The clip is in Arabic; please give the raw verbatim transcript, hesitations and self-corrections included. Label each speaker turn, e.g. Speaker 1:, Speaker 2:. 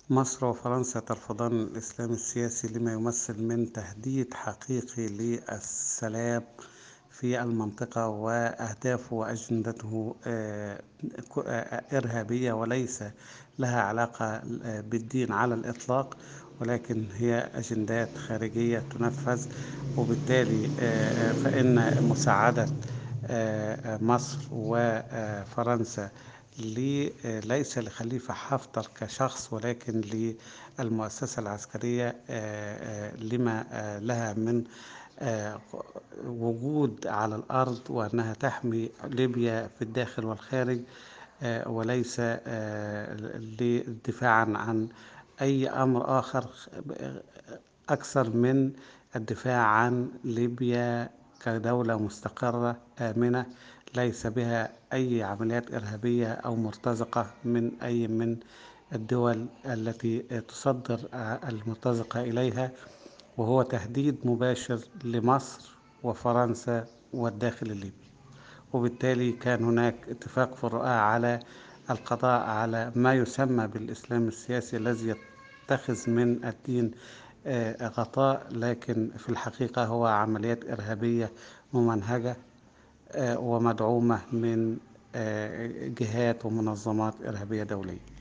Speaker 1: مصر وفرنسا ترفضان الإسلام السياسي لما يمثل من تهديد حقيقي للسلام في المنطقة، وأهدافه وأجندته آه، ك- آه، إرهابية وليس لها علاقة آه، بالدين على الإطلاق، ولكن هي أجندات خارجية تنفذ. وبالتالي آه، آه، فإن مساعدة آه، آه، مصر وفرنسا لي- آه، ليس لخليفة حفتر كشخص، ولكن للمؤسسة العسكرية آه، آه، لما آه، لها من آه، وجود على الأرض، وأنها تحمي ليبيا في الداخل والخارج، آه، وليس آه، للدفاع عن أي أمر آخر أكثر من الدفاع عن ليبيا كدولة مستقرة آمنة ليس بها أي عمليات إرهابية أو مرتزقة من أي من الدول التي تصدر المرتزقة إليها، وهو تهديد مباشر لمصر وفرنسا والداخل الليبي. وبالتالي كان هناك اتفاق في الرؤى على القضاء على ما يسمى بالإسلام السياسي الذي يتخذ من الدين آه، غطاء، لكن في الحقيقة هو عمليات إرهابية ممنهجة آه، ومدعومة من آه، جهات ومنظمات إرهابية دولية.